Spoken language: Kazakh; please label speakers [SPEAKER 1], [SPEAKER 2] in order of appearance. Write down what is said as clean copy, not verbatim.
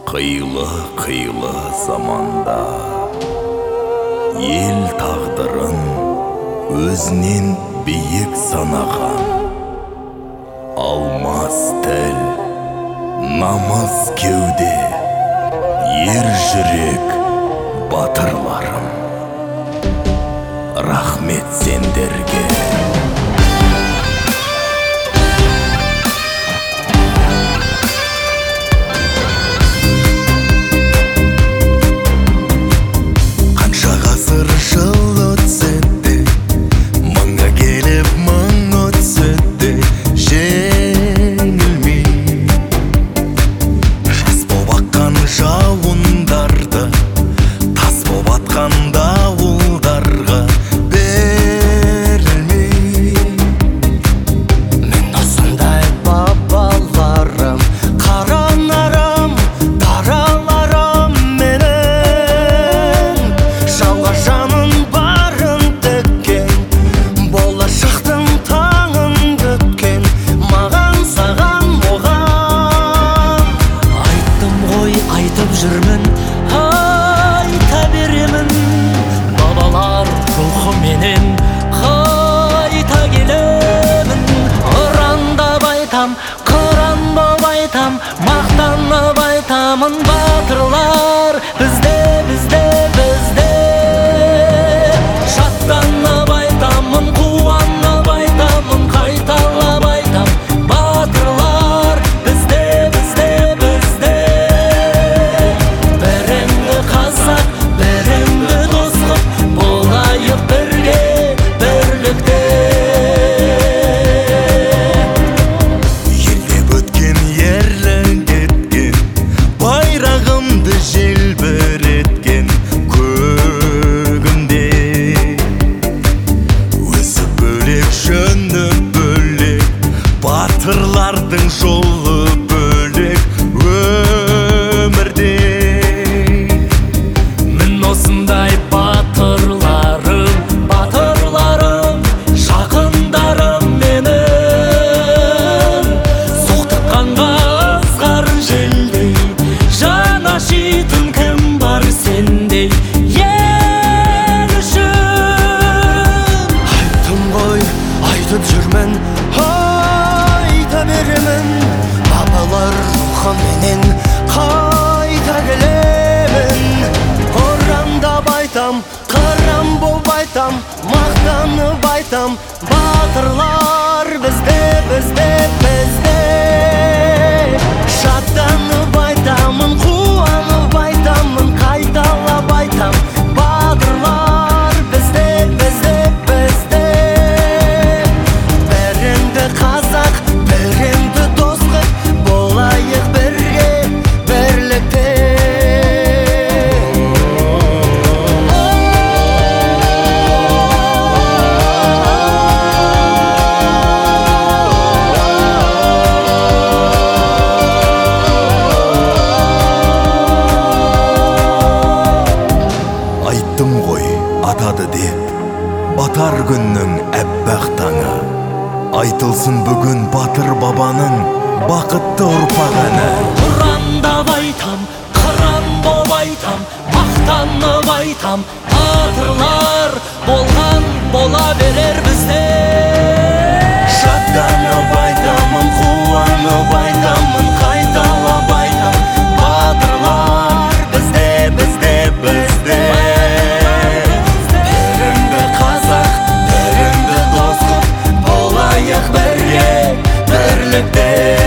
[SPEAKER 1] Қилы заманда ел тағдырын өзінен биік санаған, алмас тіл, намыс кеуде, ер жүрек батырларым, рахмет сендерге.
[SPEAKER 2] Жүрмін, айта беремін, бабалар рухы менен қайта келемін. Ұрандап айтам, қыран боп айтам, мақтанып айтамын, батырлар бізде. Шаттанып айтамын, қуанып айтамын, қайталап айтам, батырлар бізде.
[SPEAKER 1] Батырлардың жолы бөлек өмірде.
[SPEAKER 2] Мен осындай батырларым, жақындарым менің. Соқтыққанға ызғар желдей, жан ашитын кім бар сендей ел үшін. Айттым ғой, айтып жүрмін, айта беремін, бабалар рухы менен қайта келемін. Ұрандап айтам, қыран боп айтам, мақтанып айтам, батырлар бізде. Шаттанып айтамын, қуанып айтамын, қайталап айтам, батырлар бізде. Біріңді қазақ, біріңді достық, болайық бірге, бірлікте.
[SPEAKER 1] Айттым ғой, атады деп, батар күннің әппақ таңы. Айтылсын бүгін батыр бабаның бақытты ұрпақ әні.
[SPEAKER 2] Ұрандап айтам, қыран боп айтам, мақтанып айтам, батырлар болған бола берер бізде.
[SPEAKER 1] Шаттанып айтамын, қуанып айтамын, қайталап айтам, батырлар бізде. Біріңді қазақ, біріңді достық, болайық бірге, бірлікте.